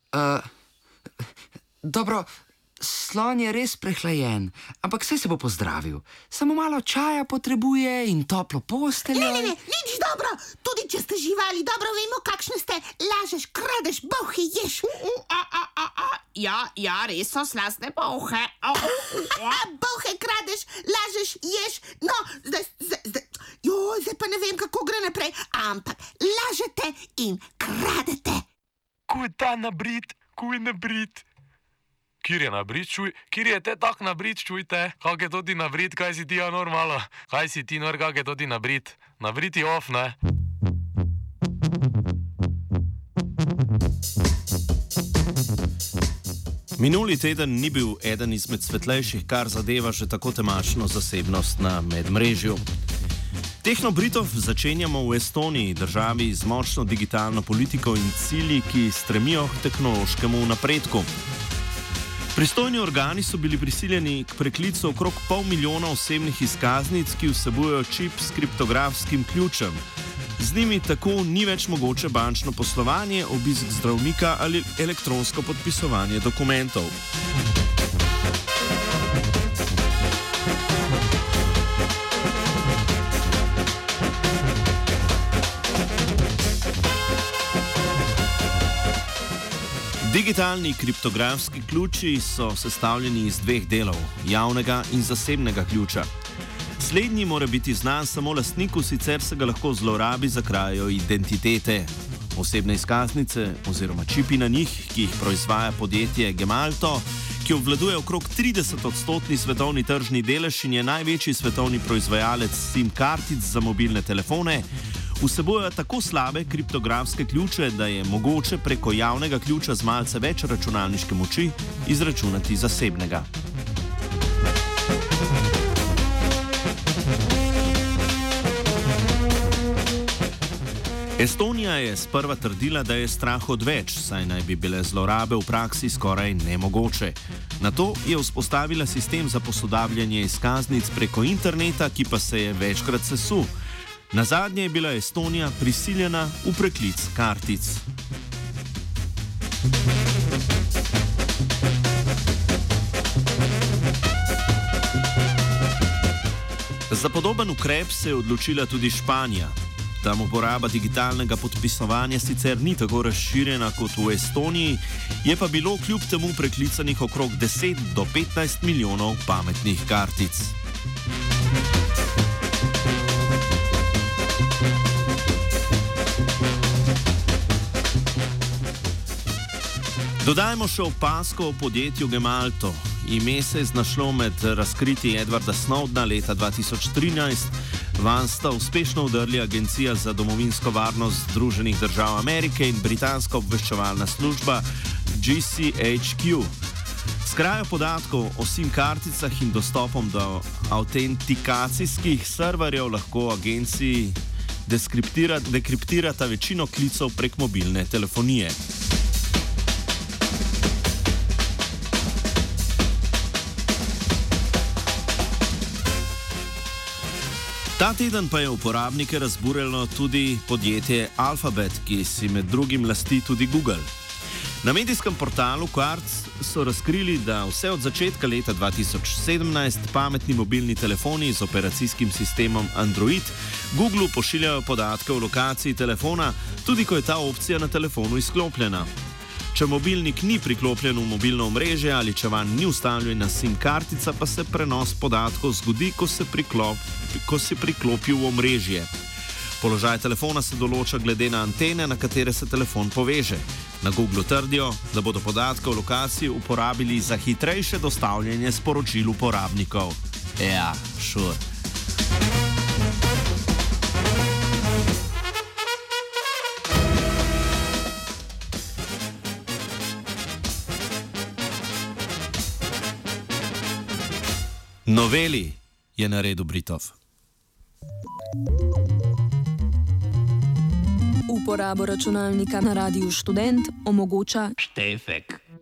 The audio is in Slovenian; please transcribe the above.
Dobro, slon je res prehlajen, ampak saj se bo pozdravil. Samo malo čaja potrebuje in toplo posteljo. Ne, nič dobro. Tudi če ste živali, dobro vemo, kakšne ste. Lažeš, kradeš, bolhe ješ. Ja, res so slastne bolhe. Bolhe kradeš, lažeš, ješ. No, zdaj pa ne vem, kako gre naprej. Ampak lažete in kradete. Kuj ta nabrit, kuj nabrit. Kjer je nabrit, čuj? Kjer je te tak nabrit, čujte? Kak je to ti nabrit, kaj si ti normalo? Kaj si ti nor, kak je to ti nabrit? Nabrit je off, ne? Minuli teden ni bil eden izmed svetlejših, kar zadeva že tako temačno zasebnost na medmrežju. Tehnobritov začenjamo v Estoniji, državi z močno digitalno politiko in cilji, ki stremijo k tehnološkemu napredku. Pristojni organi so bili prisiljeni k preklicu okrog 500 000 osebnih izkaznic, ki vsebujejo čip s kriptografskim ključem. Z njimi tako ni več mogoče bančno poslovanje, obisk zdravnika ali elektronsko podpisovanje dokumentov. Digitalni kriptografski ključi so sestavljeni iz dveh delov, javnega in zasebnega ključa. Slednji mora biti znan samo lastniku, sicer se ga lahko zlorabi za krajo identitete. Osebne izkaznice oziroma čipi na njih, ki jih proizvaja podjetje Gemalto, ki obvladuje okrog 30% svetovni tržni delež in je največji svetovni proizvajalec SIM-kartic za mobilne telefone, vsebujejo tako slabe kriptografske ključe, da je mogoče preko javnega ključa z malce več računalniške moči izračunati zasebnega. Estonija je sprva trdila, da je strah odveč, saj naj bi bile zlorabe v praksi skoraj nemogoče. Nato je vzpostavila sistem za posodabljanje izkaznic preko interneta, ki pa se je večkrat sesul. Nazadnje je bila Estonija prisiljena v preklic kartic. Za podoben ukrep se je odločila tudi Španija. Tam uporaba digitalnega podpisovanja sicer ni tako razširjena kot v Estoniji, je pa bilo kljub temu preklicanih okrog 10 do 15 milijonov pametnih kartic. Dodajmo še opazko o podjetju Gemalto. Ime se je znašlo med razkriti Edwarda Snowdena leta 2013. Vanj sta uspešno vdrli Agencija za domovinsko varnost Združenih držav Amerike in britanska obveščevalna služba GCHQ. S krajo podatkov o SIM-karticah in dostopom do autentikacijskih serverjev lahko agenciji dekriptirata večino klicev prek mobilne telefonije. Ta teden pa je uporabnike razburjalo tudi podjetje Alphabet, ki si med drugim lasti tudi Google. Na medijskem portalu Quartz so razkrili, da vse od začetka leta 2017 pametni mobilni telefoni z operacijskim sistemom Android Googleu pošiljajo podatke o lokaciji telefona, tudi ko je ta opcija na telefonu izklopljena. Če mobilnik ni priklopljen v mobilno omrežje ali če vanj ni vstavljena SIM-kartica, pa se prenos podatkov zgodi, ko se priklopi v omrežje. Položaj telefona se določa glede na antene, na katere se telefon poveže. Na Googlu trdijo, da bodo podatke o lokaciji uporabili za hitrejše dostavljanje sporočil uporabnikov. Ja, sure. Noveli je na redu Britov. Uporabo računalnika na Radiu Študent omogoča Štefek.